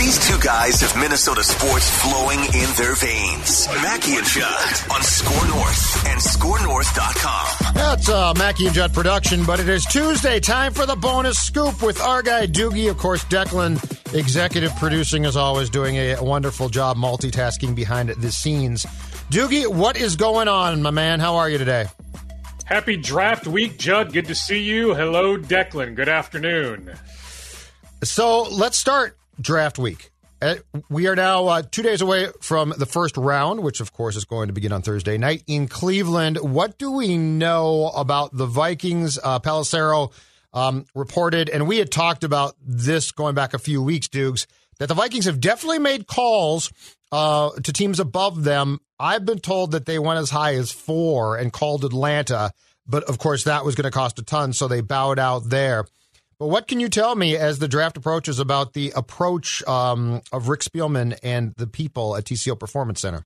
These two guys have Minnesota sports flowing in their veins. Mackey and Judd on Score North and ScoreNorth.com. That's Mackey and Judd production, but it is Tuesday. Time for the bonus scoop with our guy Doogie. Of course, Declan, executive producing, as always, doing a wonderful job multitasking behind the scenes. Doogie, what is going on, my man? How are you today? Happy draft week, Judd. Good to see you. Hello, Declan. Good afternoon. So let's start draft week. We are now 2 days away from the first round, which, of course, is going to begin on Thursday night in Cleveland. What do we know about the Vikings? Pelissero reported, and we had talked about this going back a few weeks, Dukes, that the Vikings have definitely made calls to teams above them. I've been told that they went as high as 4 and called Atlanta, but, of course, that was going to cost a ton, so they bowed out there. But what can you tell me as the draft approaches about the approach of Rick Spielman and the people at TCO Performance Center?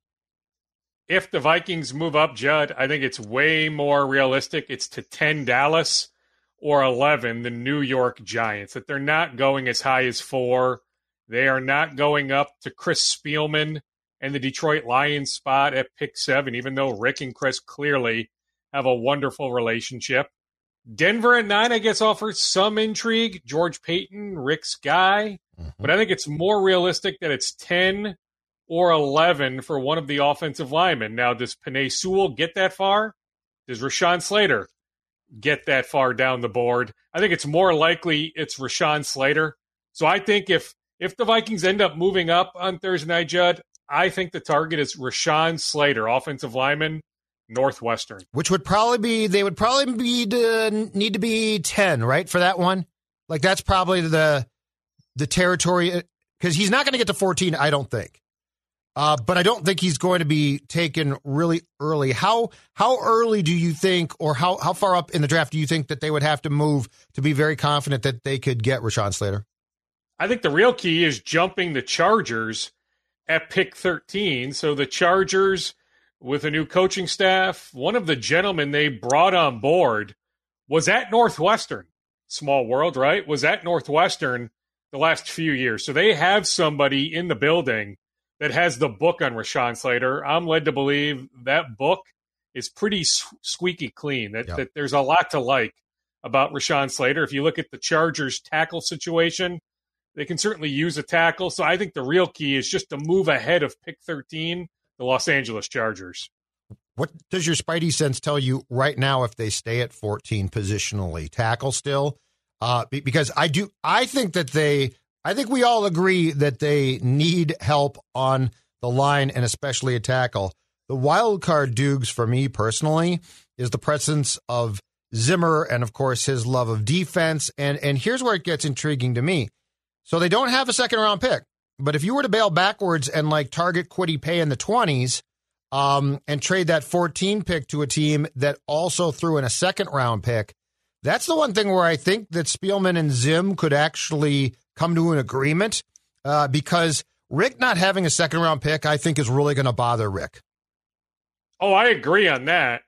If the Vikings move up, Judd, I think it's way more realistic. It's to 10 Dallas or 11 the New York Giants, that they're not going as high as 4. They are not going up to Chris Spielman and the Detroit Lions spot at pick 7, even though Rick and Chris clearly have a wonderful relationship. Denver at 9, I guess, offers some intrigue. George Payton, Rick's guy. But I think it's more realistic that it's 10 or 11 for one of the offensive linemen. Now, does Penei Sewell get that far? Does Rashawn Slater get that far down the board? I think it's more likely it's Rashawn Slater. So I think if the Vikings end up moving up on Thursday night, Judd, I think the target is Rashawn Slater, offensive lineman, Northwestern. Which would probably be, they would probably need to be 10, right, for that one? Like, that's probably the territory, because he's not going to get to 14, I don't think. But I don't think he's going to be taken really early. How early do you think, or how far up in the draft do you think that they would have to move to be very confident that they could get Rashawn Slater? I think the real key is jumping the Chargers at pick 13. So the Chargers, with a new coaching staff, one of the gentlemen they brought on board was at Northwestern. Small world, right? Was at Northwestern the last few years. So they have somebody in the building that has the book on Rashawn Slater. I'm led to believe that book is pretty squeaky clean, that there's a lot to like about Rashawn Slater. If you look at the Chargers tackle situation, they can certainly use a tackle. So I think the real key is just to move ahead of pick 13, the Los Angeles Chargers. What does your spidey sense tell you right now if they stay at 14 positionally? Tackle still? Because I think we all agree that they need help on the line and especially a tackle. The wild card, Dukes, for me personally, is the presence of Zimmer and, of course, his love of defense. And here's where it gets intriguing to me. So they don't have a second-round pick. But if you were to bail backwards and target Kwity Paye in the 20s and trade that 14 pick to a team that also threw in a second-round pick, that's the one thing where I think that Spielman and Zim could actually come to an agreement because Rick not having a second-round pick, I think, is really going to bother Rick. Oh, I agree on that.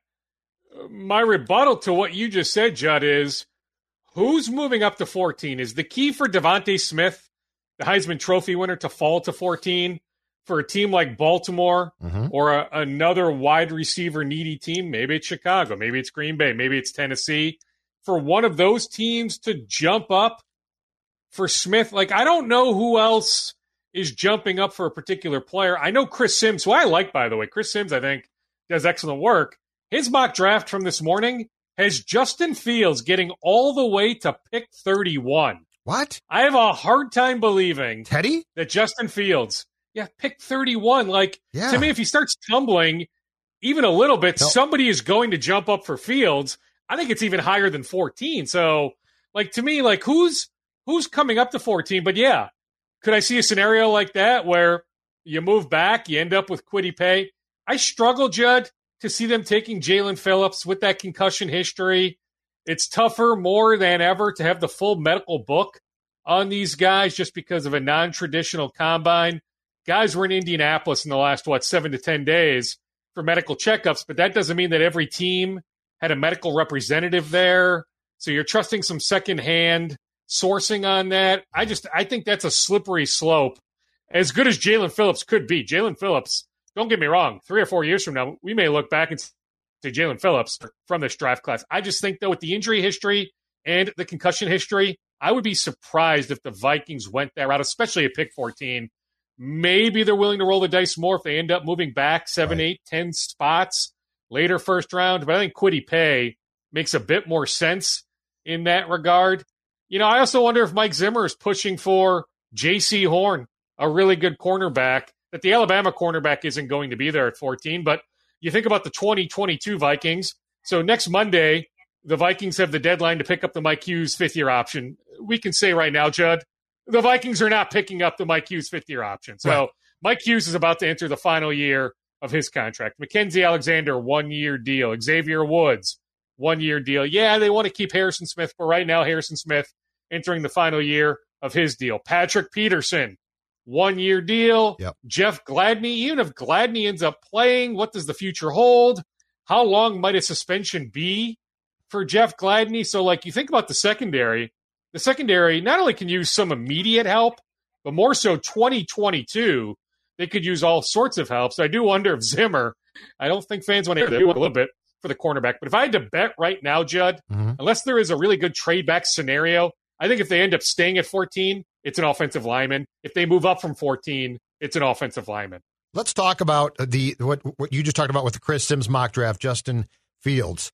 My rebuttal to what you just said, Judd, is who's moving up to 14? Is the key for Devontae Smith, the Heisman Trophy winner, to fall to 14 for a team like Baltimore or another wide receiver needy team? Maybe it's Chicago, maybe it's Green Bay, maybe it's Tennessee. For one of those teams to jump up for Smith, I don't know who else is jumping up for a particular player. I know Chris Sims, who I like, by the way. Chris Sims, I think, does excellent work. His mock draft from this morning has Justin Fields getting all the way to pick 31. What? I have a hard time believing Teddy? That Justin Fields, pick 31. To me, if he starts tumbling even a little bit, somebody is going to jump up for Fields. I think it's even higher than 14. So, to me, who's coming up to 14? But could I see a scenario like that where you move back, you end up with Kwity Paye? I struggle, Judd, to see them taking Jalen Phillips with that concussion history. It's tougher more than ever to have the full medical book on these guys just because of a non-traditional combine. Guys were in Indianapolis in the last, 7 to 10 days for medical checkups, but that doesn't mean that every team had a medical representative there. So you're trusting some secondhand sourcing on that. I think that's a slippery slope as good as Jalen Phillips could be, Jalen Phillips, don't get me wrong, 3 or 4 years from now, we may look back and say Jalen Phillips from this draft class. I just think, though, with the injury history and the concussion history, I would be surprised if the Vikings went that route, especially at pick 14. Maybe they're willing to roll the dice more if they end up moving back 7, 8, 10 spots later first round. But I think Kwity Paye makes a bit more sense in that regard. I also wonder if Mike Zimmer is pushing for J.C. Horn, a really good cornerback, that the Alabama cornerback isn't going to be there at 14. But you think about the 2022 Vikings. So next Monday, the Vikings have the deadline to pick up the Mike Hughes fifth-year option. We can say right now, Judd, the Vikings are not picking up the Mike Hughes fifth-year option. So right. Mike Hughes is about to enter the final year of his contract. Mackenzie Alexander, 1-year deal. Xavier Woods, 1-year deal. Yeah, they want to keep Harrison Smith, but right now Harrison Smith entering the final year of his deal. Patrick Peterson, 1-year deal. Yep. Jeff Gladney, even if Gladney ends up playing, what does the future hold? How long might a suspension be for Jeff Gladney? So, you think about the secondary not only can use some immediate help, but more so 2022, they could use all sorts of help. So I do wonder if Zimmer, I don't think fans want to hear that a little bit for the cornerback. But if I had to bet right now, Judd, unless there is a really good trade back scenario, I think if they end up staying at 14, it's an offensive lineman. If they move up from 14, it's an offensive lineman. Let's talk about what you just talked about with the Chris Sims mock draft, Justin Fields.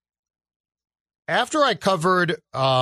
After I covered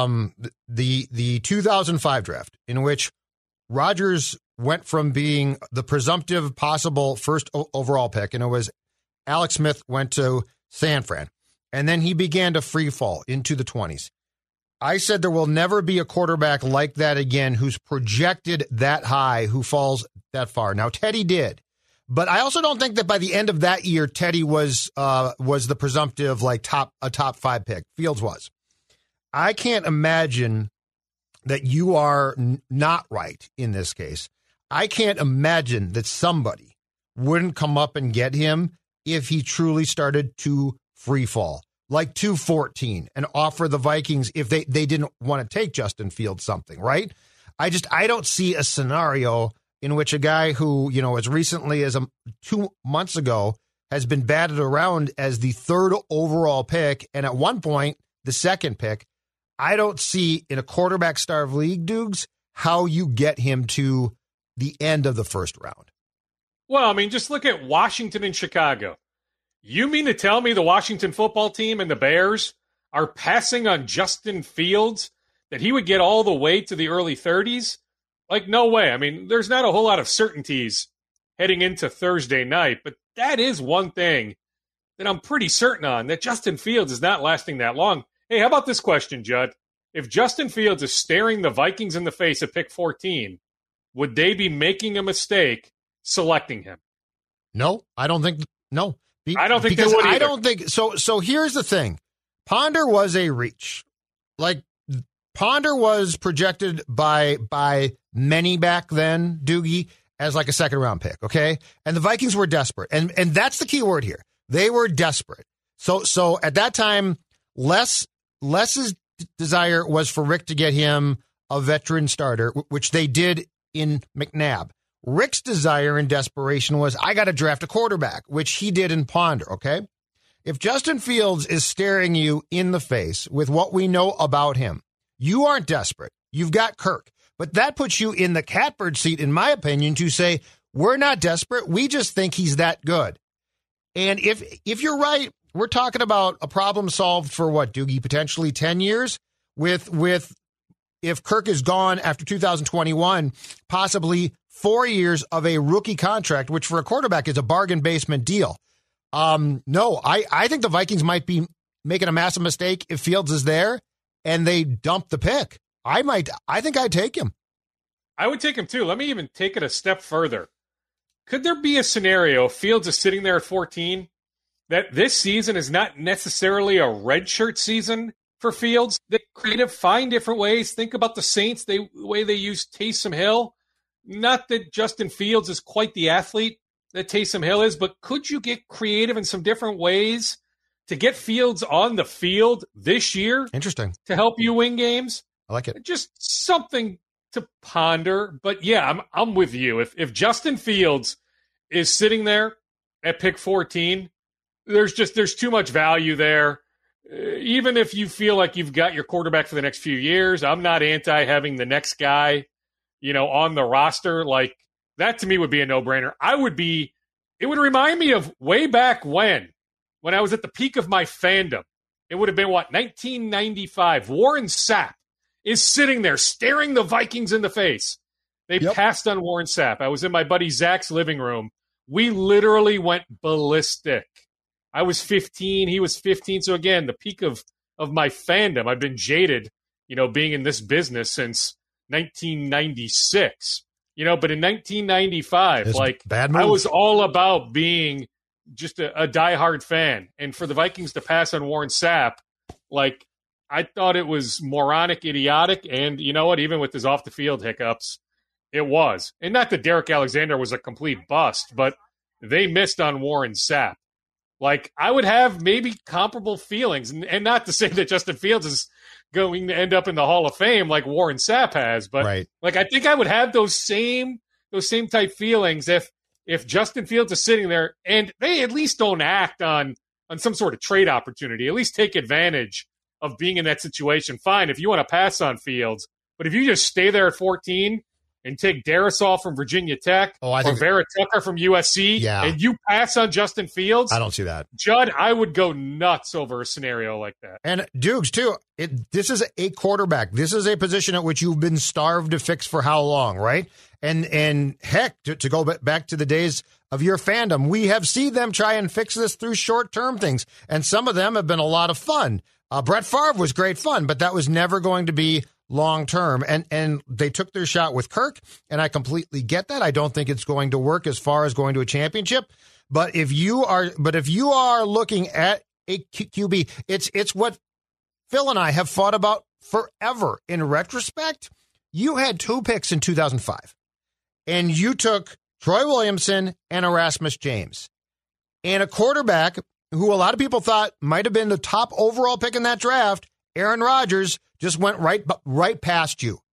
the 2005 draft, in which Rodgers went from being the presumptive possible first overall pick, and it was Alex Smith went to San Fran, and then he began to free fall into the 20s. I said there will never be a quarterback like that again who's projected that high, who falls that far. Now, Teddy did. But I also don't think that by the end of that year, Teddy was the presumptive top 5 pick. Fields was. I can't imagine that you are not right in this case. I can't imagine that somebody wouldn't come up and get him if he truly started to free fall, like 214, and offer the Vikings if they didn't want to take Justin Fields something, right? I don't see a scenario in which a guy who, as recently as 2 months ago has been batted around as the 3rd overall pick, and at one point, the 2nd pick. I don't see in a quarterback-starved league, Dukes, how you get him to the end of the first round. Well, just look at Washington and Chicago. You mean to tell me the Washington football team and the Bears are passing on Justin Fields, that he would get all the way to the early 30s? No way. There's not a whole lot of certainties heading into Thursday night, but that is one thing that I'm pretty certain on, that Justin Fields is not lasting that long. Hey, how about this question, Judd? If Justin Fields is staring the Vikings in the face at pick 14, would they be making a mistake selecting him? No, I don't think. No, I don't think they would either. I don't think so. So here's the thing: Ponder was a reach. Ponder was projected by many back then, Doogie, as a 2nd round pick. Okay, and the Vikings were desperate, and that's the key word here. They were desperate. So at that time, Les's desire was for Rick to get him a veteran starter, which they did in McNabb. Rick's desire and desperation was, I got to draft a quarterback, which he did in Ponder, okay? If Justin Fields is staring you in the face with what we know about him, you aren't desperate. You've got Kirk. But that puts you in the catbird seat, in my opinion, to say, we're not desperate. We just think he's that good. And if you're right, we're talking about a problem solved for what, Doogie, potentially 10 years? With if Kirk is gone after 2021, possibly 4 years of a rookie contract, which for a quarterback is a bargain basement deal. No, I think the Vikings might be making a massive mistake if Fields is there and they dump the pick. I think I'd take him. I would take him too. Let me even take it a step further. Could there be a scenario, Fields is sitting there at 14, that this season is not necessarily a redshirt season for Fields? They creative, find different ways. Think about the Saints, the way they use Taysom Hill. Not that Justin Fields is quite the athlete that Taysom Hill is, but could you get creative in some different ways to get Fields on the field this year? Interesting. To help you win games? I like it. Just something to ponder. But yeah, I'm with you. If Justin Fields is sitting there at pick 14, there's too much value there. Even if you feel like you've got your quarterback for the next few years, I'm not anti having the next guy, on the roster. Like, that to me would be a no-brainer. It would remind me of way back when I was at the peak of my fandom. It would have been, 1995. Warren Sapp is sitting there staring the Vikings in the face. They passed on Warren Sapp. I was in my buddy Zach's living room. We literally went ballistic. I was 15. He was 15. So again, the peak of my fandom. I've been jaded, being in this business since 1996. But in 1995, I was all about being just a diehard fan. And for the Vikings to pass on Warren Sapp, I thought it was moronic, idiotic. And you know what? Even with his off-the-field hiccups, it was. And not that Derek Alexander was a complete bust, but they missed on Warren Sapp. I would have maybe comparable feelings. And not to say that Justin Fields is going to end up in the Hall of Fame like Warren Sapp has, but right. I think I would have those same type feelings if Justin Fields is sitting there and they at least don't act on some sort of trade opportunity, at least take advantage of being in that situation. Fine, if you want to pass on Fields, but if you just stay there at 14 and take Darisaw from Virginia Tech or Vera Tucker from USC, and you pass on Justin Fields, I don't see that. Judd, I would go nuts over a scenario like that. And Dukes, too, this is a quarterback. This is a position at which you've been starved to fix for how long, right? And heck, to go back to the days of your fandom, we have seen them try and fix this through short-term things, and some of them have been a lot of fun. Brett Favre was great fun, but that was never going to be long-term, and they took their shot with Kirk, and I completely get that. I don't think it's going to work as far as going to a championship, but if you are looking at a QB, it's what Phil and I have fought about forever. In retrospect, you had 2 picks in 2005, and you took Troy Williamson and Erasmus James, and a quarterback who a lot of people thought might have been the top overall pick in that draft, Aaron Rodgers, just went right past you.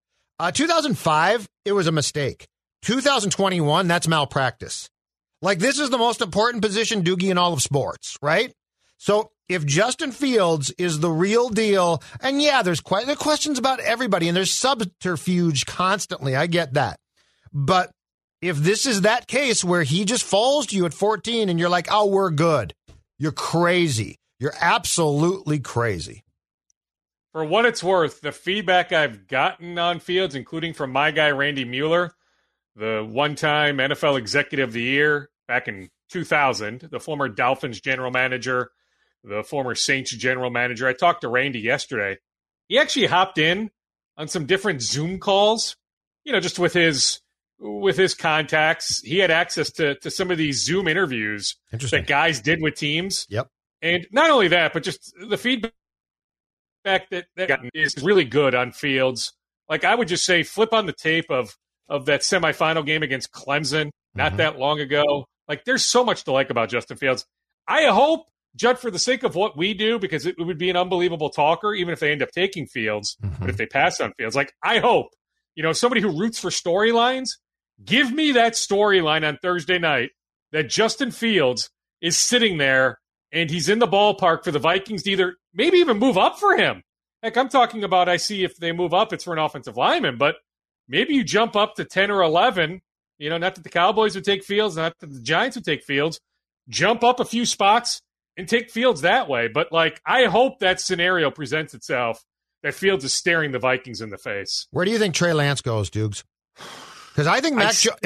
2005, it was a mistake. 2021, that's malpractice. This is the most important position, Doogie, in all of sports, right? So if Justin Fields is the real deal, and there are questions about everybody, and there's subterfuge constantly, I get that. But if this is that case where he just falls to you at 14 and you're like, oh, we're good, you're crazy. You're absolutely crazy. For what it's worth, the feedback I've gotten on Fields, including from my guy Randy Mueller, the one-time NFL Executive of the Year back in 2000, the former Dolphins general manager, the former Saints general manager. I talked to Randy yesterday. He actually hopped in on some different Zoom calls, just with his contacts. He had access to some of these Zoom interviews that guys did with teams. Yep. And not only that, but just the feedback that is really good on Fields. I would just say flip on the tape of that semifinal game against Clemson not that long ago. There's so much to like about Justin Fields. I hope, Judd, for the sake of what we do, because it would be an unbelievable talker, even if they end up taking Fields, but if they pass on Fields, I hope, somebody who roots for storylines, give me that storyline on Thursday night that Justin Fields is sitting there and he's in the ballpark for the Vikings to either maybe even move up for him. Heck, I'm talking about, I see if they move up, it's for an offensive lineman, but maybe you jump up to 10 or 11, not that the Cowboys would take Fields, not that the Giants would take Fields, jump up a few spots and take Fields that way. But, I hope that scenario presents itself, that Fields is staring the Vikings in the face. Where do you think Trey Lance goes, Dukes? Because I think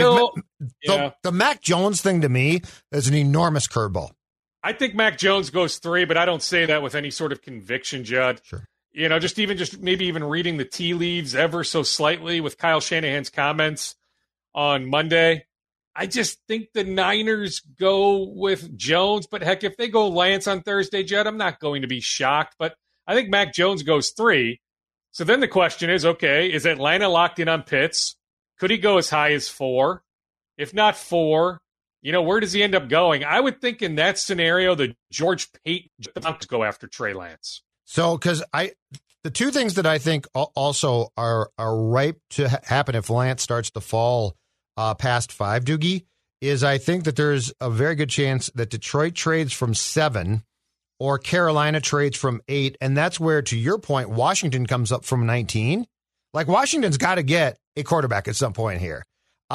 the Mac Jones thing to me is an enormous curveball. I think Mac Jones goes 3, but I don't say that with any sort of conviction, Judd. Sure. Maybe even reading the tea leaves ever so slightly with Kyle Shanahan's comments on Monday. I just think the Niners go with Jones, but heck, if they go Lance on Thursday, Judd, I'm not going to be shocked. But I think Mac Jones goes 3. So then the question is, okay, is Atlanta locked in on Pitts? Could he go as high as 4? If not 4, where does he end up going? I would think in that scenario, the George Paton go after Trey Lance. So, because The two things that I think also are ripe to happen if Lance starts to fall past 5, Doogie, is I think that there's a very good chance that Detroit trades from 7 or Carolina trades from 8. And that's where, to your point, Washington comes up from 19. Like, Washington's got to get a quarterback at some point here.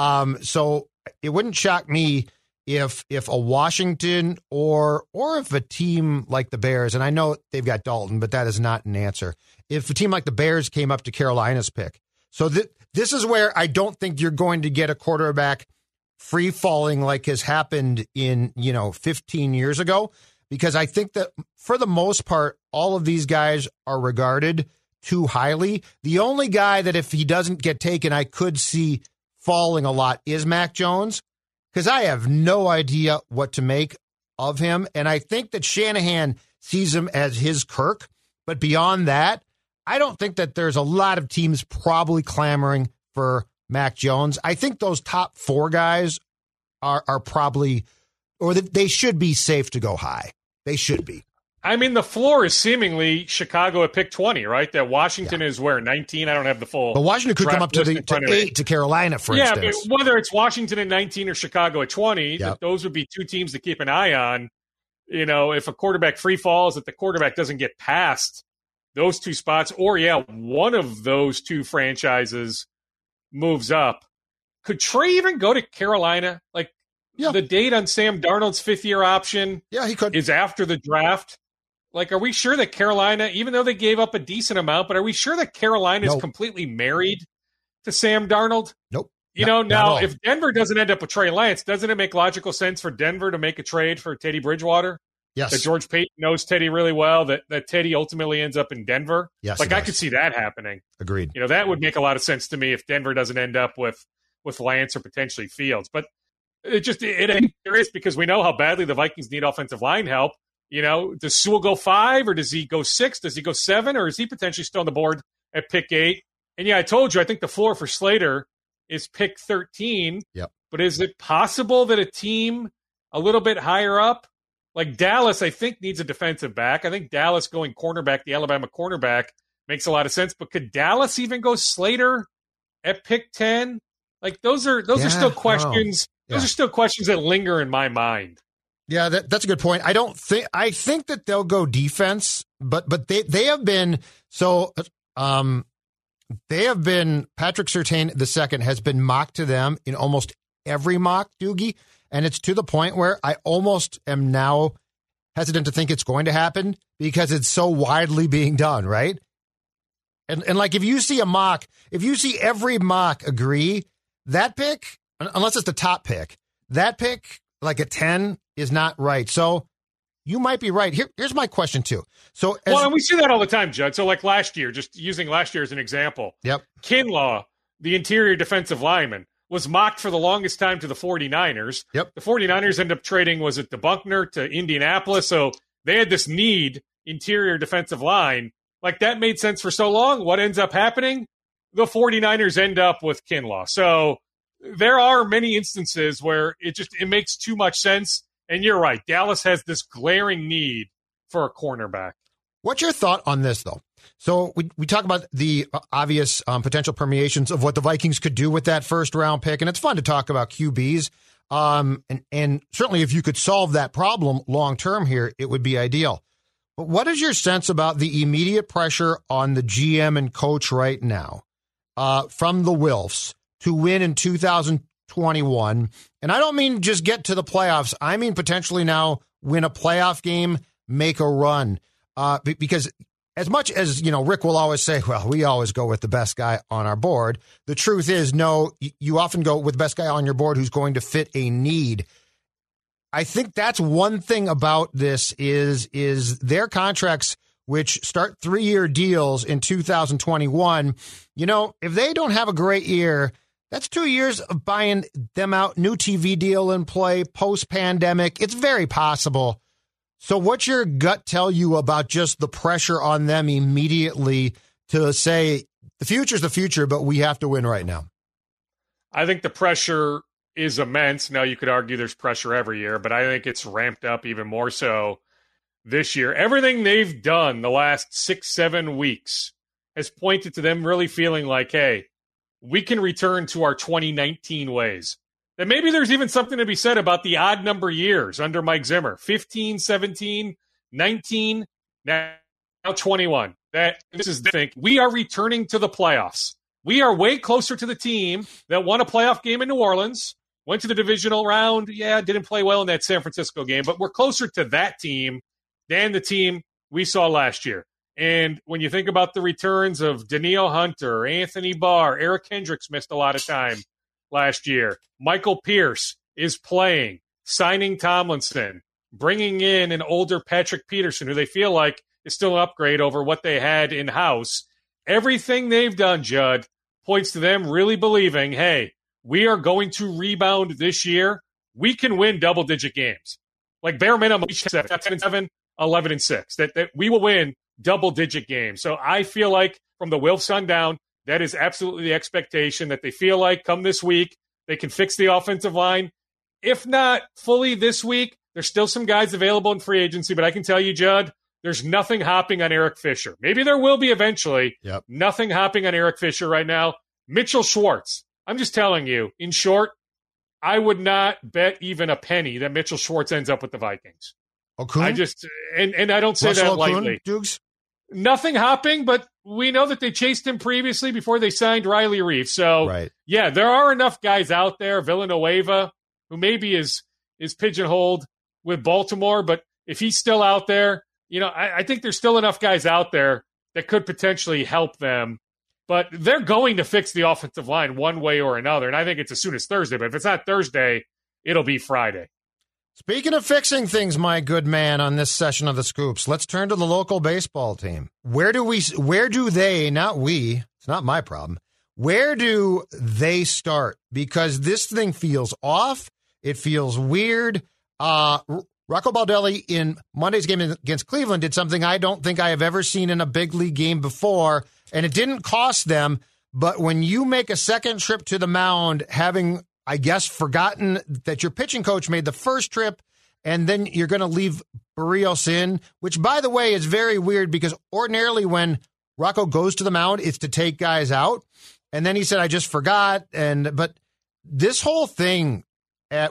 So it wouldn't shock me if a Washington or if a team like the Bears, and I know they've got Dalton, but that is not an answer. If a team like the Bears came up to Carolina's pick. So this is where I don't think you're going to get a quarterback free falling like has happened in, 15 years ago, because I think that for the most part, all of these guys are regarded too highly. The only guy that if he doesn't get taken, I could see falling a lot is Mac Jones, because I have no idea what to make of him. And I think that Shanahan sees him as his Kirk. But beyond that, I don't think that there's a lot of teams probably clamoring for Mac Jones. I think those top 4 guys are probably, or they should be safe to go high. They should be. I mean, the floor is seemingly Chicago at pick 20, right? That Washington is where, 19? I don't have the full. But Washington could come up to 8 to Carolina, for instance. Yeah, but whether it's Washington at 19 or Chicago at 20, those would be 2 teams to keep an eye on. If a quarterback free falls, if the quarterback doesn't get past those 2 spots, or, one of those 2 franchises moves up. Could Trey even go to Carolina? Like, the date on Sam Darnold's 5th-year option he could. Is after the draft. Like, are we sure that Carolina, even though they gave up a decent amount, but are we sure that Carolina is completely married to Sam Darnold? Nope. Now, if Denver doesn't end up with Trey Lance, doesn't it make logical sense for Denver to make a trade for Teddy Bridgewater? Yes. That George Payton knows Teddy really well, that Teddy ultimately ends up in Denver? Yes. Like, I could see that happening. Agreed. That would make a lot of sense to me if Denver doesn't end up with Lance or potentially Fields. But it ain't curious because we know how badly the Vikings need offensive line help. Does Sewell go 5 or does he go 6? Does he go 7 or is he potentially still on the board at pick 8? And I told you, I think the floor for Slater is pick 13. Yep. But is it possible that a team a little bit higher up, like Dallas, I think needs a defensive back. I think Dallas going cornerback, the Alabama cornerback, makes a lot of sense. But could Dallas even go Slater at pick 10? Like those are still questions. Those are still questions that linger in my mind. Yeah, that's a good point. I think that they'll go defense, but they have been so. They have been, Patrick Surtain II has been mocked to them in almost every mock, Doogie, and it's to the point where I almost am now hesitant to think it's going to happen because it's so widely being done, right? And like if you see every mock agree, that pick, unless it's the top pick, that pick, like a 10, is not right. So you might be right. Here's my question, too. And we see that all the time, Judd. So, like last year, just using last year as an example. Yep. Kinlaw, the interior defensive lineman, was mocked for the longest time to the 49ers. Yep. The 49ers ended up trading, was it the Buckner to Indianapolis? So they had this need, interior defensive line. Like, that made sense for so long. What ends up happening? The 49ers end up with Kinlaw. So there are many instances where it makes too much sense. And you're right. Dallas has this glaring need for a cornerback. What's your thought on this, though? So we talk about the obvious potential permeations of what the Vikings could do with that first-round pick, and it's fun to talk about QBs. And certainly if you could solve that problem long-term here, it would be ideal. But what is your sense about the immediate pressure on the GM and coach right now from the Wilfs to win in 2021? And I don't mean just get to the playoffs. I mean potentially now win a playoff game, make a run. Because as much as, Rick will always say, well, we always go with the best guy on our board. The truth is, no, you often go with the best guy on your board who's going to fit a need. I think that's one thing about this is their contracts, which start 3-year deals in 2021. If they don't have a great year, that's 2 years of buying them out, new TV deal in play, post-pandemic. It's very possible. So what's your gut tell you about just the pressure on them immediately to say the future's the future, but we have to win right now? I think the pressure is immense. Now, you could argue there's pressure every year, but I think it's ramped up even more so this year. Everything they've done the last 6-7 weeks has pointed to them really feeling like, hey, we can return to our 2019 ways. That maybe there's even something to be said about the odd number years under Mike Zimmer. 15, 17, 19, now 21. That this is the thing. We are returning to the playoffs. We are way closer to the team that won a playoff game in New Orleans, went to the divisional round. Yeah, didn't play well in that San Francisco game, but we're closer to that team than the team we saw last year. And when you think about the returns of Danielle Hunter, Anthony Barr, Eric Hendricks missed a lot of time last year. Michael Pierce is playing, signing Tomlinson, bringing in an older Patrick Peterson, who they feel like is still an upgrade over what they had in-house. Everything they've done, Judd, points to them really believing, hey, we are going to rebound this year. We can win double-digit games. Like bare minimum, 10-7, 11-6. That we will win double-digit games. So I feel like from the Wilfs on down, that is absolutely the expectation, that they feel like come this week, they can fix the offensive line. If not fully this week, there's still some guys available in free agency, but I can tell you, Judd, there's nothing hopping on Eric Fisher. Maybe there will be eventually. Yep. Nothing hopping on Eric Fisher right now. Mitchell Schwartz. I'm just telling you, in short, I would not bet even a penny that Mitchell Schwartz ends up with the Vikings. Okun? I just and I don't say Russell that Okun, lightly. Dukes? Nothing hopping, but we know that they chased him previously before they signed Riley Reef. So, Right. Yeah, there are enough guys out there. Villanueva, who maybe is pigeonholed with Baltimore, but if he's still out there, I think there's still enough guys out there that could potentially help them. But they're going to fix the offensive line one way or another, and I think it's as soon as Thursday. But if it's not Thursday, it'll be Friday. Speaking of fixing things, my good man, on this session of the Scoops, let's turn to the local baseball team. Where do they, not we, it's not my problem, where do they start? Because this thing feels off. It feels weird. Rocco Baldelli in Monday's game against Cleveland did something I don't think I have ever seen in a big league game before, and it didn't cost them. But when you make a second trip to the mound, having, I guess, forgotten that your pitching coach made the first trip, and then you're going to leave Barrios in, which, by the way, is very weird because ordinarily when Rocco goes to the mound, it's to take guys out. And then he said, I just forgot. But this whole thing at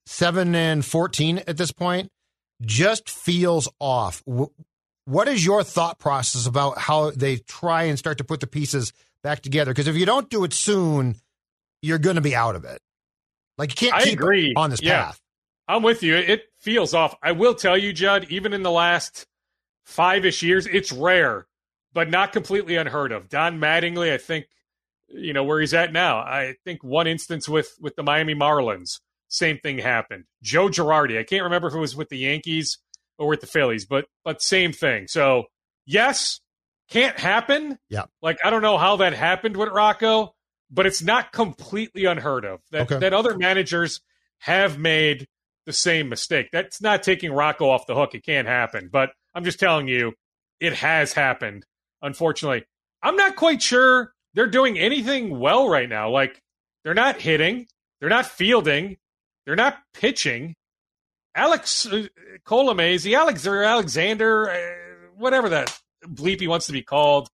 7-14 at this point just feels off. What is your thought process about how they try and start to put the pieces back together? Because if you don't do it soon, you're going to be out of it. Like, you can't keep on this path. I'm with you. It feels off. I will tell you, Judd, even in the last 5-ish years, it's rare, but not completely unheard of. Don Mattingly, I think, where he's at now. I think one instance with the Miami Marlins, same thing happened. Joe Girardi, I can't remember if it was with the Yankees or with the Phillies, but same thing. So, yes, can't happen. Yeah. Like, I don't know how that happened with Rocco, but it's not completely unheard of that other managers have made the same mistake. That's not taking Rocco off the hook. It can't happen. But I'm just telling you, it has happened, unfortunately. I'm not quite sure they're doing anything well right now. Like, they're not hitting. They're not fielding. They're not pitching. Alex Colomé, Alexander, whatever that bleep he wants to be called.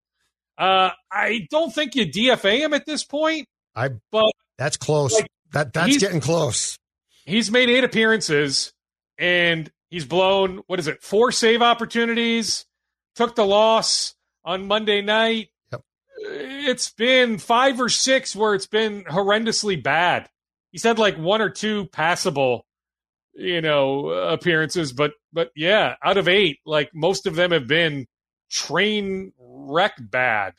I don't think you DFA him at this point. But that's close. Like, that's getting close. He's made 8 appearances, and he's blown, 4 save opportunities, took the loss on Monday night. Yep. It's been 5 or 6 where it's been horrendously bad. He's had like 1 or 2 passable, appearances, but yeah, out of 8, like most of them have been train wreck bad.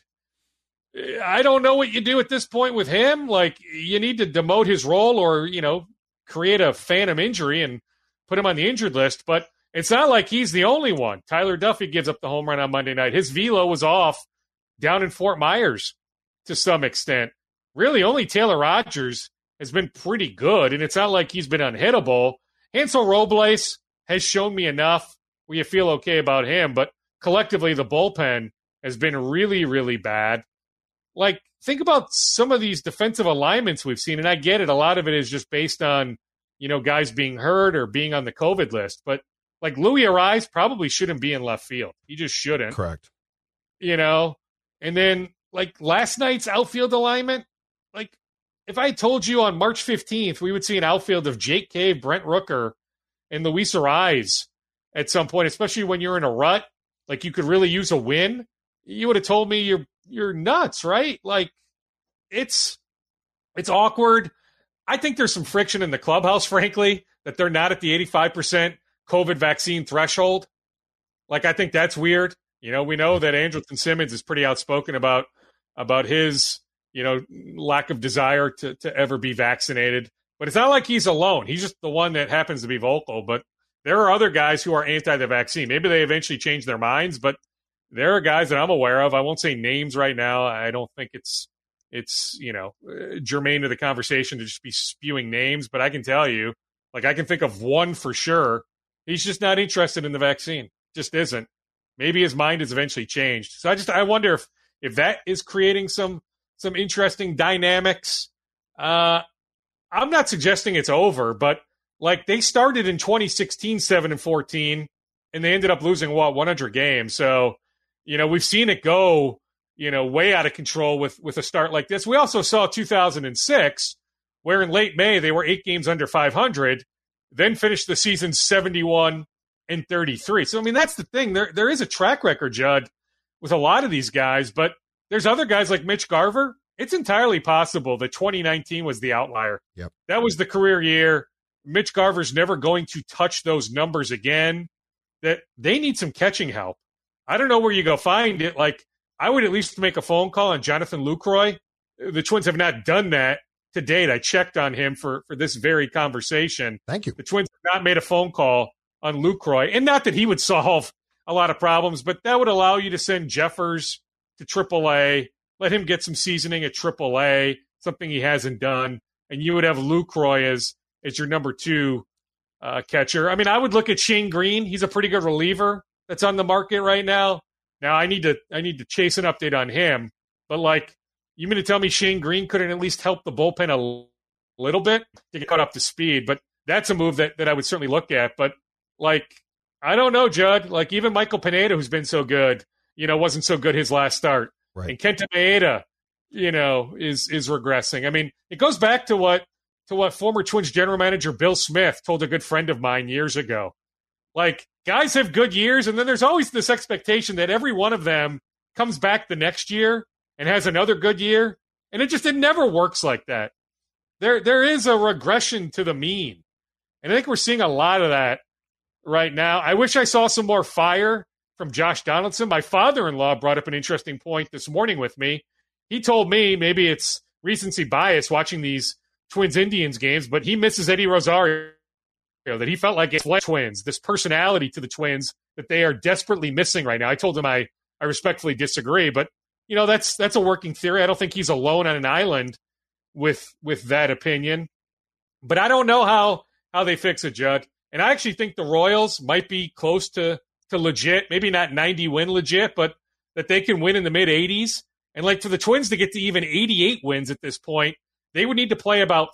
I don't know what you do at this point with him. Like, you need to demote his role or, create a phantom injury and put him on the injured list. But it's not like he's the only one. Tyler Duffy gives up the home run on Monday night. His velo was off down in Fort Myers to some extent. Really, only Taylor Rogers has been pretty good, and it's not like he's been unhittable. Hansel Robles has shown me enough where you feel okay about him, but collectively the bullpen has been really, really bad. Like, think about some of these defensive alignments we've seen, and I get it. A lot of it is just based on, guys being hurt or being on the COVID list. But, like, Louis Arise probably shouldn't be in left field. He just shouldn't. Correct. And then, like, last night's outfield alignment, like, if I had told you on March 15th we would see an outfield of Jake Cave, Brent Rooker, and Luis Arraez at some point, especially when you're in a rut, like you could really use a win, you would have told me you're nuts, right? Like, it's awkward. I think there's some friction in the clubhouse, frankly, that they're not at the 85% COVID vaccine threshold. Like, I think that's weird. You know, we know that Andrelton Simmons is pretty outspoken about his, you know, lack of desire to ever be vaccinated. But it's not like he's alone. He's just the one that happens to be vocal. But there are other guys who are anti the vaccine. Maybe they eventually change their minds, but there are guys that I'm aware of. I won't say names right now. I don't think it's you know, germane to the conversation to just be spewing names. But I can tell you, like, I can think of one for sure. He's just not interested in the vaccine. Just isn't. Maybe his mind has eventually changed. So I wonder if that is creating some interesting dynamics. I'm not suggesting it's over, but like, they started in 2016 7-14, and they ended up losing 100 games. So, you know, we've seen it go, you know, way out of control with a start like this. We also saw 2006, where in late May they were 8 games under 500, then finished the season 71-33. So, I mean, that's the thing. There is a track record, Judd, with a lot of these guys, but there's other guys like Mitch Garver. It's entirely possible that 2019 was the outlier. Yep. That was the career year. Mitch Garver's never going to touch those numbers again. That they need some catching help. I don't know where you go find it. Like, I would at least make a phone call on Jonathan Lucroy. The Twins have not done that to date. I checked on him for this very conversation. Thank you. The Twins have not made a phone call on Lucroy. And not that he would solve a lot of problems, but that would allow you to send Jeffers to AAA, let him get some seasoning at AAA, something he hasn't done, and you would have Lucroy as your number 2 catcher. I mean, I would look at Shane Green. He's a pretty good reliever that's on the market right now. Now, I need to chase an update on him, but, like, you mean to tell me Shane Green couldn't at least help the bullpen a little bit to get caught up to speed? But that's a move that I would certainly look at. But, like, I don't know, Judd. Like, even Michael Pineda, who's been so good, you know, wasn't so good his last start. Right. And Kenta Maeda, you know, is regressing. I mean, it goes back to what former Twins general manager Bill Smith told a good friend of mine years ago. Like, guys have good years, and then there's always this expectation that every one of them comes back the next year and has another good year, and it never works like that. There is a regression to the mean, and I think we're seeing a lot of that right now. I wish I saw some more fire from Josh Donaldson. My father-in-law brought up an interesting point this morning with me. He told me, maybe it's recency bias watching these Twins-Indians games, but he misses Eddie Rosario, that he felt like it's like Twins, this personality to the Twins that they are desperately missing right now. I told him I respectfully disagree, but, you know, that's a working theory. I don't think he's alone on an island with that opinion. But I don't know how they fix it, Judd. And I actually think the Royals might be close to legit, maybe not 90-win legit, but that they can win in the mid-80s. And, like, for the Twins to get to even 88 wins at this point, they would need to play about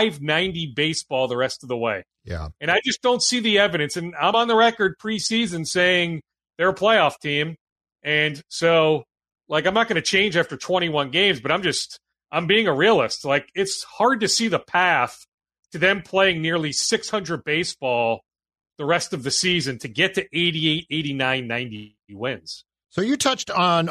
.590 baseball the rest of the way. Yeah. And I just don't see the evidence. And I'm on the record preseason saying they're a playoff team. And so, like, I'm not going to change after 21 games, but I'm being a realist. Like, it's hard to see the path to them playing nearly 600 baseball the rest of the season to get to 88, 89, 90 wins. So you touched on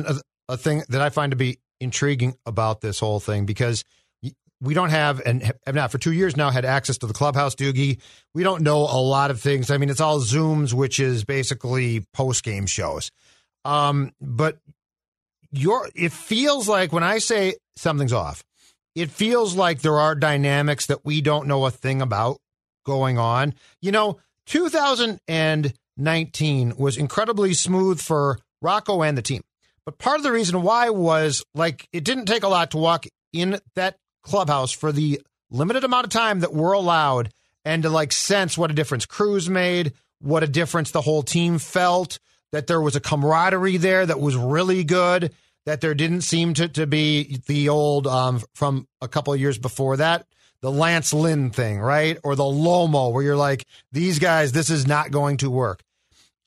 a thing that I find to be intriguing about this whole thing, because we don't have, and have not for 2 years now, had access to the clubhouse, Doogie. We don't know a lot of things. I mean, it's all Zooms, which is basically post-game shows. But it feels like, when I say something's off, it feels like there are dynamics that we don't know a thing about going on. You know, 2019 was incredibly smooth for Rocco and the team. But part of the reason why was, like, it didn't take a lot to walk in that clubhouse for the limited amount of time that we're allowed, and to, like, sense what a difference Cruz made, what a difference the whole team felt, that there was a camaraderie there that was really good, that there didn't seem to be the old, from a couple of years before that, the Lance Lynn thing, right? Or the Lomo, where you're like, these guys, this is not going to work.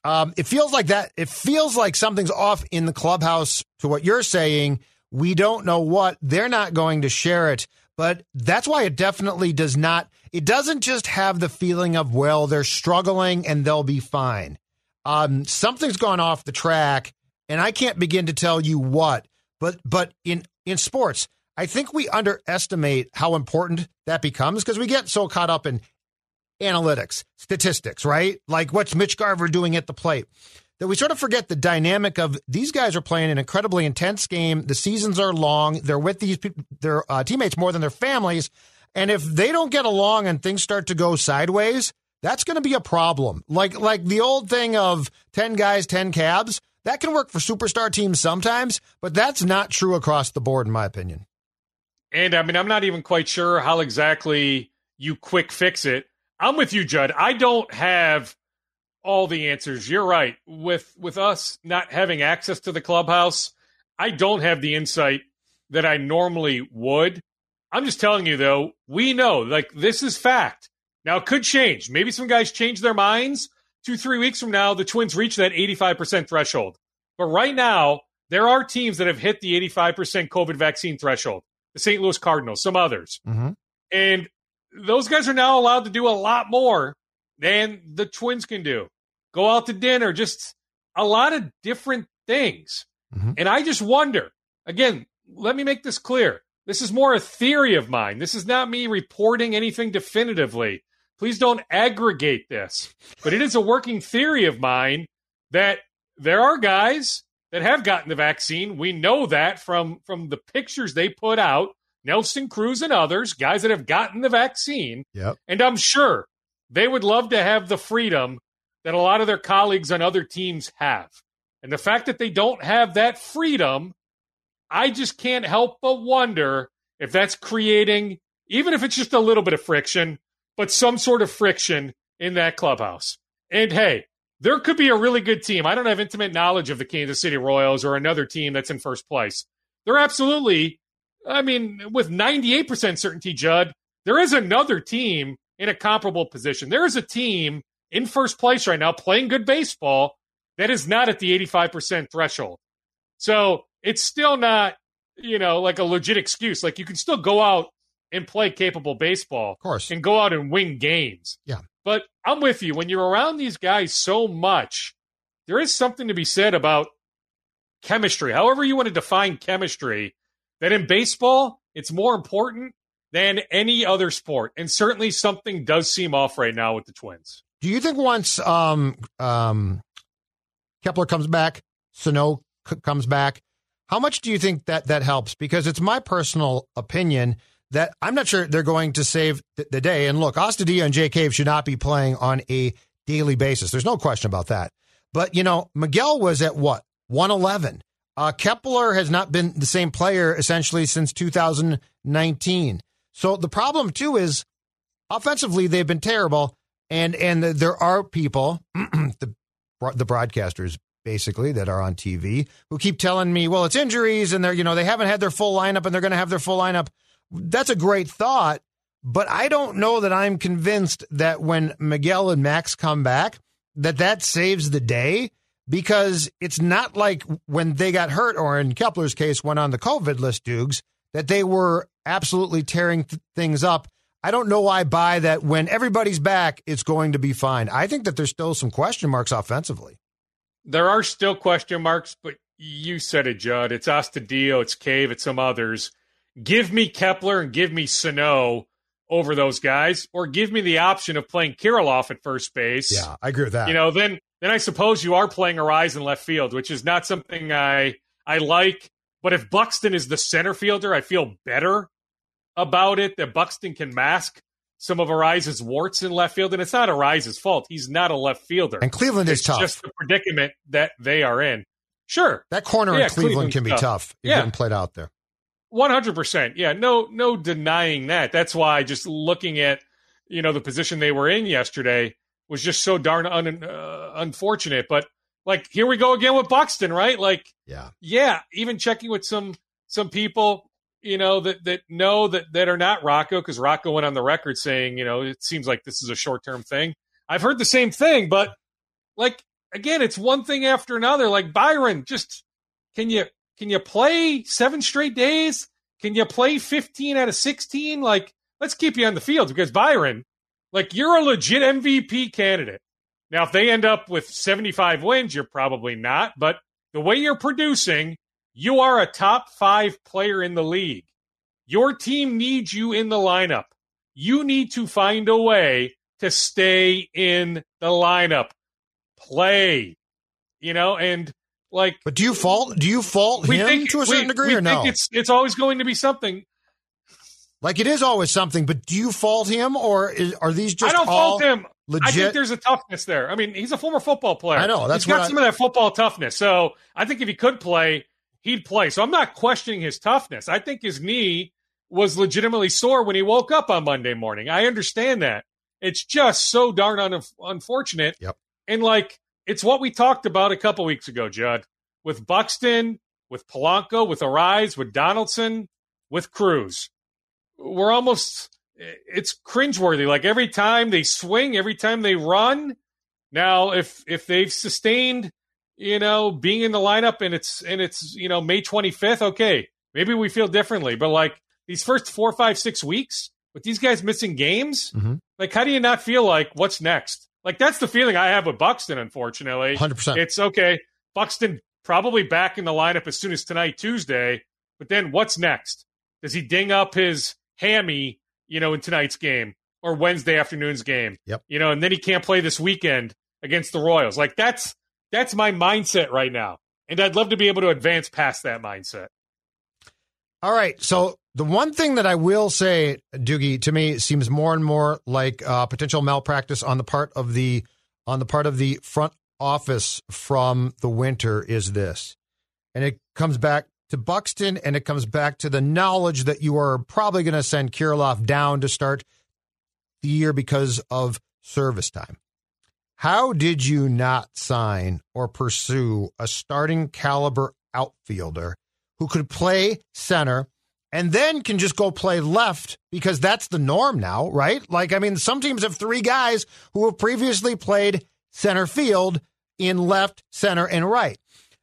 It feels like that. It feels like something's off in the clubhouse to what you're saying. We don't know what. They're not going to share it. But that's why it definitely does not. It doesn't just have the feeling of, well, they're struggling and they'll be fine. Something's gone off the track, and I can't begin to tell you what. But in sports, I think we underestimate how important that becomes because we get so caught up in analytics, statistics, right? Like what's Mitch Garver doing at the plate? That we sort of forget the dynamic of these guys are playing an incredibly intense game. The seasons are long. They're with their teammates more than their families. And if they don't get along and things start to go sideways, that's going to be a problem. Like the old thing of 10 guys, 10 cabs, that can work for superstar teams sometimes, but that's not true across the board, in my opinion. And I mean, I'm not even quite sure how exactly you quick fix it. I'm with you, Judd. I don't have all the answers. You're right. With us not having access to the clubhouse, I don't have the insight that I normally would. I'm just telling you, though, we know, like, this is fact. Now, it could change. Maybe some guys change their minds. 2-3 weeks from now, the Twins reach that 85% threshold. But right now, there are teams that have hit the 85% COVID vaccine threshold. The St. Louis Cardinals, some others. Mm-hmm. And those guys are now allowed to do a lot more than the Twins can do. Go out to dinner, just a lot of different things. Mm-hmm. And I just wonder, again, let me make this clear. This is more a theory of mine. This is not me reporting anything definitively. Please don't aggregate this. But it is a working theory of mine that there are guys that have gotten the vaccine. We know that from the pictures they put out, Nelson Cruz and others, guys that have gotten the vaccine. Yep. And I'm sure they would love to have the freedom that a lot of their colleagues on other teams have. And the fact that they don't have that freedom, I just can't help but wonder if that's creating, even if it's just a little bit of friction, but some sort of friction in that clubhouse. And hey, there could be a really good team. I don't have intimate knowledge of the Kansas City Royals or another team that's in first place. They're absolutely, I mean, with 98% certainty, Judd, there is another team in a comparable position. There is a team in first place right now playing good baseball that is not at the 85% threshold. So it's still not, like a legit excuse. Like, you can still go out and play capable baseball. Of course. And go out and win games. Yeah. But I'm with you. When you're around these guys so much, there is something to be said about chemistry. However you want to define chemistry, that in baseball, it's more important than any other sport. And certainly something does seem off right now with the Twins. Do you think once Kepler comes back, Sano comes back, how much do you think that helps? Because it's my personal opinion that I'm not sure they're going to save the day. And look, Astudillo and Jay Cave should not be playing on a daily basis. There's no question about that. But, Miguel was at what? 111. Kepler has not been the same player essentially since 2019. So the problem, too, is offensively, they've been terrible. And there are people, the broadcasters, basically, that are on TV who keep telling me, well, it's injuries and they haven't had their full lineup and they're going to have their full lineup. That's a great thought, but I don't know that I'm convinced that when Miguel and Max come back, that saves the day, because it's not like when they got hurt, or in Kepler's case, went on the COVID list, Dukes, that they were absolutely tearing things up. I don't know why I buy that when everybody's back, it's going to be fine. I think that there's still some question marks offensively. There are still question marks, but you said it, Judd. It's Astudillo, it's Cave, it's some others. Give me Kepler and give me Sano over those guys, or give me the option of playing Kirilloff at first base. Yeah, I agree with that. Then I suppose you are playing Arraez in left field, which is not something I like. But if Buxton is the center fielder, I feel better about it, that Buxton can mask some of Arraez's warts in left field. And it's not Arraez's fault. He's not a left fielder. And Cleveland is tough. It's just the predicament that they are in. Sure. That corner in Cleveland can be tough if you haven't played out there. 100%. Yeah, no denying that. That's why just looking at, the position they were in yesterday was just so darn unfortunate. But, like, here we go again with Buxton, right? Like, yeah, even checking with some people, that know that are not Rocco, because Rocco went on the record saying, it seems like this is a short-term thing. I've heard the same thing, but, like, again, it's one thing after another. Like Byron, just can you play 7 straight days? Can you play 15 out of 16? Like, let's keep you on the field because Byron, like, you're a legit MVP candidate. Now, if they end up with 75 wins, you're probably not. But the way you're producing, you are a top 5 player in the league. Your team needs you in the lineup. You need to find a way to stay in the lineup. Play, and like. But do you fault him to a certain degree or no? It's always going to be something. Like it is always something, but do you fault him or are these just I don't all fault him. legit? I think there's a toughness there. I mean, he's a former football player. I know. He's got some of that football toughness. So I think if he could play, he'd play. So I'm not questioning his toughness. I think his knee was legitimately sore when he woke up on Monday morning. I understand that. It's just so darn unfortunate. Yep. And like, it's what we talked about a couple weeks ago, Judd, with Buxton, with Polanco, with Arise, with Donaldson, with Cruz. It's cringeworthy. Like every time they swing, every time they run. Now, if they've sustained, being in the lineup and it's May 25th, okay, maybe we feel differently. But like these first 4, 5, 6 weeks with these guys missing games, like how do you not feel like what's next? Like that's the feeling I have with Buxton, unfortunately. 100%. It's okay. Buxton probably back in the lineup as soon as tonight, Tuesday. But then what's next? Does he ding up his hammy, in tonight's game or Wednesday afternoon's game? Yep. And then he can't play this weekend against the Royals. Like that's my mindset right now. And I'd love to be able to advance past that mindset. All right. So the one thing that I will say, Doogie, to me seems more and more like potential malpractice on the part of the front office from the winter is this. And it comes back to Buxton, and it comes back to the knowledge that you are probably going to send Kirilloff down to start the year because of service time. How did you not sign or pursue a starting caliber outfielder who could play center and then can just go play left because that's the norm now, right? Like, I mean, some teams have 3 guys who have previously played center field in left, center, and right.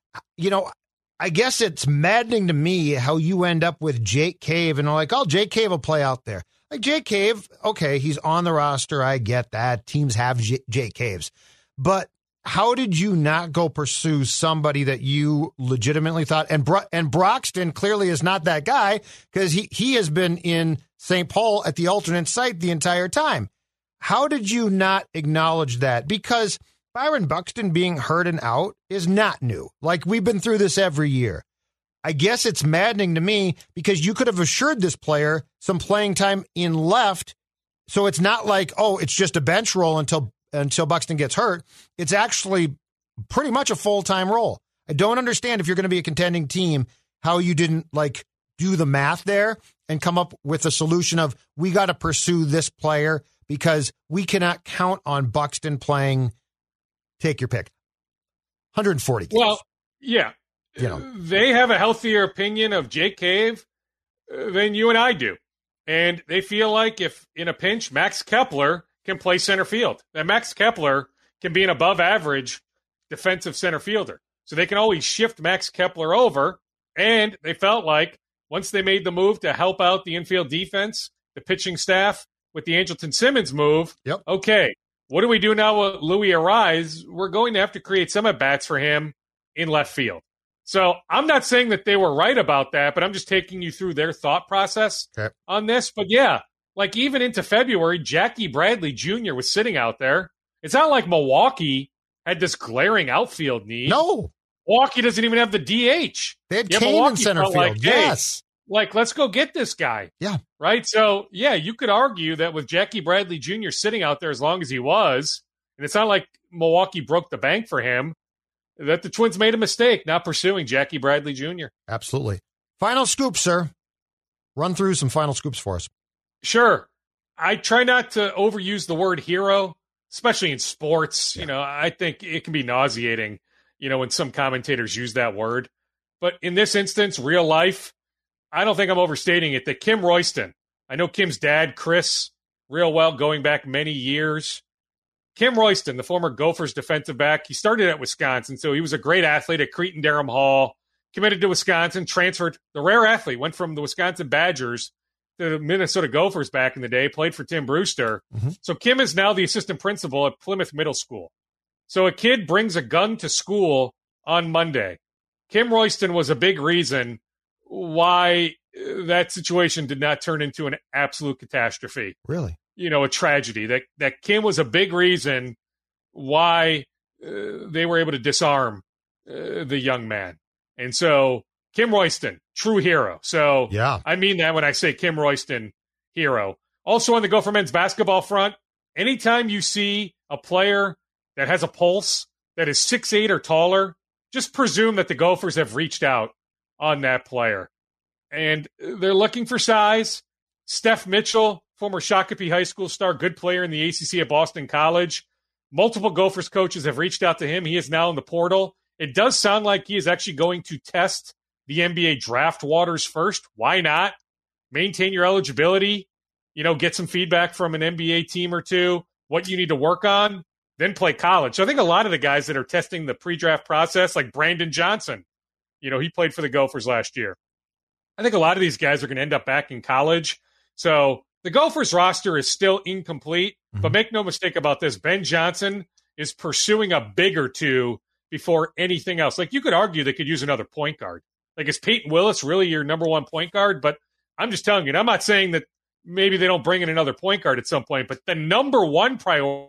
I guess it's maddening to me how you end up with Jake Cave and like, oh, Jake Cave will play out there. Like Jake Cave, okay, he's on the roster. I get that. Teams have Jake Caves. But how did you not go pursue somebody that you legitimately thought? And Broxton clearly is not that guy because he has been in St. Paul at the alternate site the entire time. How did you not acknowledge that? Because Byron Buxton being hurt and out is not new. Like, we've been through this every year. I guess it's maddening to me because you could have assured this player some playing time in left, so it's not like, oh, it's just a bench role until Buxton gets hurt. It's actually pretty much a full-time role. I don't understand if you're going to be a contending team how you didn't, like, do the math there and come up with a solution of we got to pursue this player because we cannot count on Buxton playing. Take your pick. 140 games. Well, yeah. They have a healthier opinion of Jake Cave than you and I do. And they feel like if in a pinch, Max Kepler can play center field. That Max Kepler can be an above average defensive center fielder. So they can always shift Max Kepler over. And they felt like once they made the move to help out the infield defense, the pitching staff with the Angelton Simmons move, okay, what do we do now with Louis Arise? We're going to have to create some at-bats for him in left field. So I'm not saying that they were right about that, but I'm just taking you through their thought process on this. But yeah, like even into February, Jackie Bradley Jr. was sitting out there. It's not like Milwaukee had this glaring outfield need. No. Milwaukee doesn't even have the DH. They had Kane in center field. Like, yes. Like, let's go get this guy. Yeah. Right? So, yeah, you could argue that with Jackie Bradley Jr. sitting out there as long as he was, and it's not like Milwaukee broke the bank for him, that the Twins made a mistake not pursuing Jackie Bradley Jr. Absolutely. Final scoop, sir. Run through some final scoops for us. Sure. I try not to overuse the word hero, especially in sports. Yeah. I think it can be nauseating, when some commentators use that word. But in this instance, real life, I don't think I'm overstating it, that Kim Royston, I know Kim's dad, Chris, real well, going back many years. Kim Royston, the former Gophers defensive back, he started at Wisconsin, so he was a great athlete at Cretin-Derham Hall, committed to Wisconsin, transferred, the rare athlete, went from the Wisconsin Badgers to the Minnesota Gophers back in the day, played for Tim Brewster. Mm-hmm. So Kim is now the assistant principal at Plymouth Middle School. So a kid brings a gun to school on Monday. Kim Royston was a big reason why that situation did not turn into an absolute catastrophe. Really? A tragedy. That Kim was a big reason why they were able to disarm the young man. And so Kim Royston, true hero. So yeah. I mean that when I say Kim Royston, hero. Also on the Gopher men's basketball front, anytime you see a player that has a pulse, that is 6'8" or taller, just presume that the Gophers have reached out on that player. And they're looking for size. Steph Mitchell, former Shakopee High School star, good player in the ACC at Boston College. Multiple Gophers coaches have reached out to him. He is now in the portal. It does sound like he is actually going to test the NBA draft waters first. Why not? Maintain your eligibility, get some feedback from an NBA team or two, what you need to work on, then play college. So I think a lot of the guys that are testing the pre-draft process, like Brandon Johnson, he played for the Gophers last year. I think a lot of these guys are going to end up back in college. So the Gophers roster is still incomplete, but make no mistake about this. Ben Johnson is pursuing a big or two before anything else. Like, you could argue they could use another point guard. Like, is Peyton Willis really your number one point guard? But I'm just telling you, and I'm not saying that maybe they don't bring in another point guard at some point, but the number one priority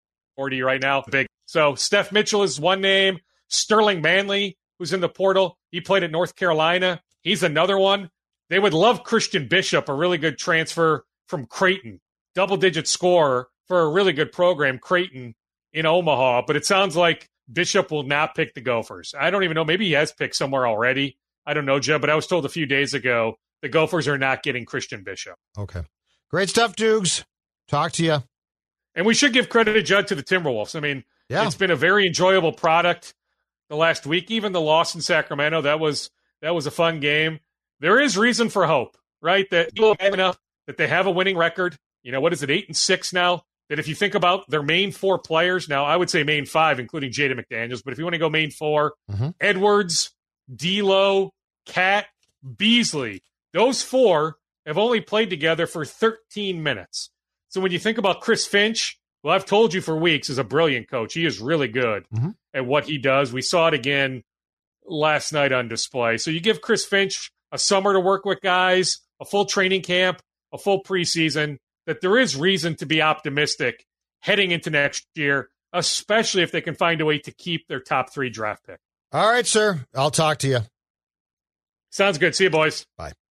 right now, big. So Steph Mitchell is one name. Sterling Manley, who's in the portal, he played at North Carolina. He's another one. They would love Christian Bishop, a really good transfer from Creighton, double-digit scorer for a really good program, Creighton in Omaha. But it sounds like Bishop will not pick the Gophers. I don't even know. Maybe he has picked somewhere already. I don't know, Jeb, but I was told a few days ago the Gophers are not getting Christian Bishop. Okay. Great stuff, Dukes. Talk to you. And we should give credit to Judd to the Timberwolves. I mean, It's been a very enjoyable product the last week. Even the loss in Sacramento, that was a fun game. There is reason for hope, right? That enough that they have a winning record. What is it, 8-6 now? That if you think about their main four players, now I would say main five, including Jaden McDaniels, but if you want to go main four, Edwards, D'Lo, Cat, Beasley, those four have only played together for 13 minutes. So when you think about Chris Finch, well, I've told you for weeks, is a brilliant coach. He is really good at what he does. We saw it again last night on display. So you give Chris Finch a summer to work with guys, a full training camp, a full preseason, that there is reason to be optimistic heading into next year, especially if they can find a way to keep their top 3 draft pick. All right, sir. I'll talk to you. Sounds good. See you, boys. Bye.